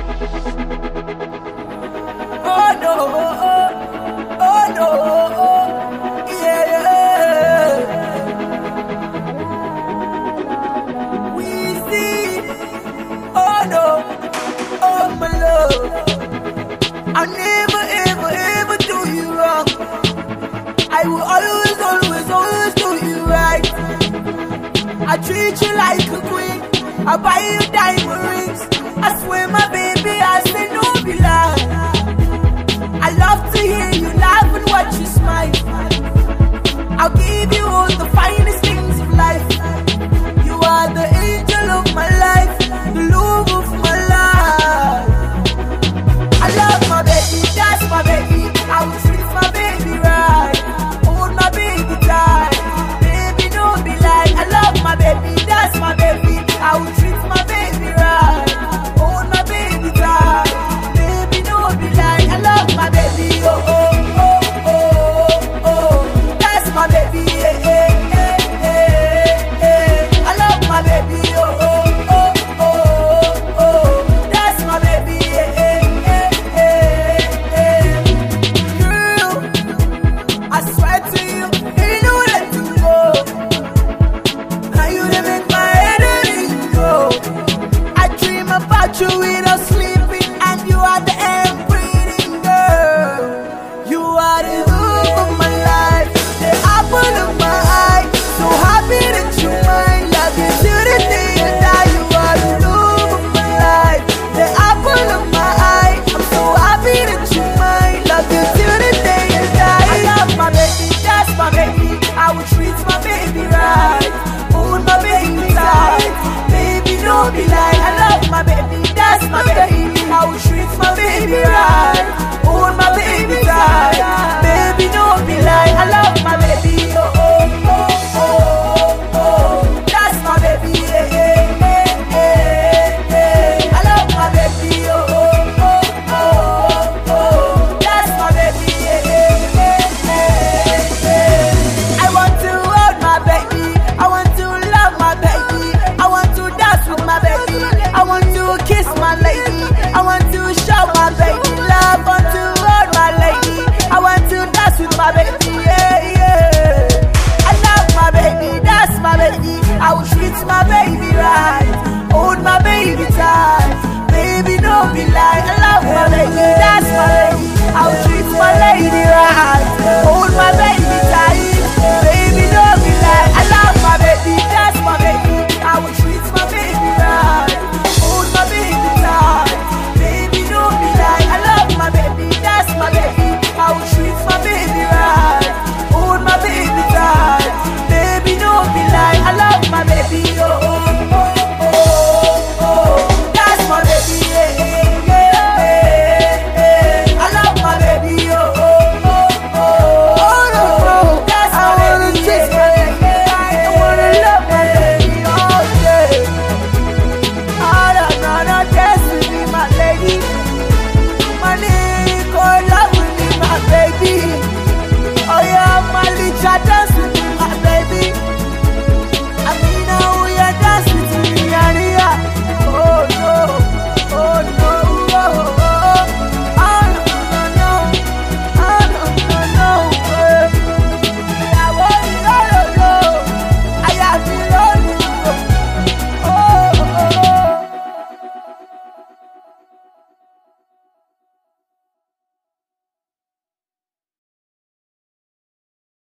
Oh no, oh no, yeah. We see, oh no, oh my love. I'll never, ever, ever do you wrong. I will always, always, always do you right. I treat you like a queen. I buy you diamond rings. I swear, my baby, I say no be lie. I love to hear you laugh and watch you smile. I'll give you all the finest things of life. You are the angel of my life, the love of my life. I love my baby, that's my baby. I will treat my baby right. Hold my baby tight. Baby, don't be like. I love my baby, that's my baby. I will treat my baby right. Hold my baby tight. Baby, don't be like. I love my baby, oh, oh, oh, oh, oh. That's my baby, eh, eh, eh, eh, eh. I love my baby, oh, oh, oh, oh, oh. That's my baby, eh, eh, eh, eh, eh. Girl, I swear to you, ain't no let to go. Now you done make my head go. I dream about you without sleeping, and you are the air I'm breathing, girl. You are the love of my life, the apple of my eye. So happy that you're mine, love you till the day you die. You are the love of my life, the apple of my eye. I'm so happy that you're mine, love you till the day you die. I love my baby, that's my baby. I will treat my baby right. Hold my baby tight. Baby, don't be like. I love my baby, that's my baby. I will treat my baby right.